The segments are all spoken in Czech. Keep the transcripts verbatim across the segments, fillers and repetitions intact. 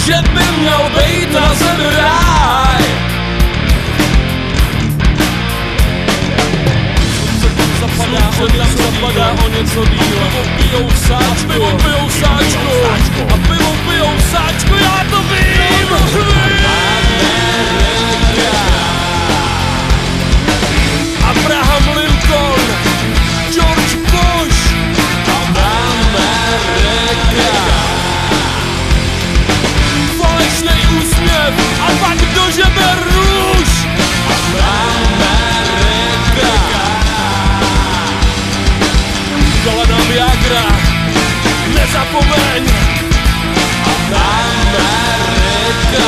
že by měl být na zemi ráj. Zapadá, on tam zapadá o něco díl. A pijou sáčku, a pijou sáčku, a pijou, pijou sáčku, já to vím, Abraham Lincoln, George Bush, Amerika. Falešnej úsměv a pak do žeber růž, Amerika. Dole na Viagra, nezapomeň, Amerika.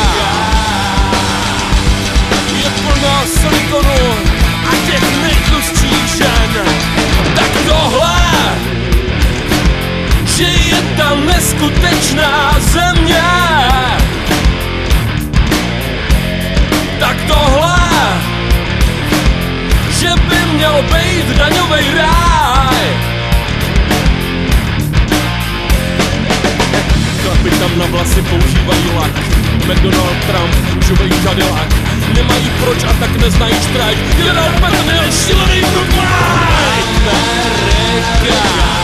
Je plná silikonu a těch nejtlustších žen. Tak tohle, že je ta neskutečná země. Tak tohle, že by měl být daňovej ráj. Chlapi tam na vlasy používají lak. McDonald Trump, růžovej Cadillac. Nemají proč a tak neznají štrajk. Generál Petr měl šílený průplák. Amerika.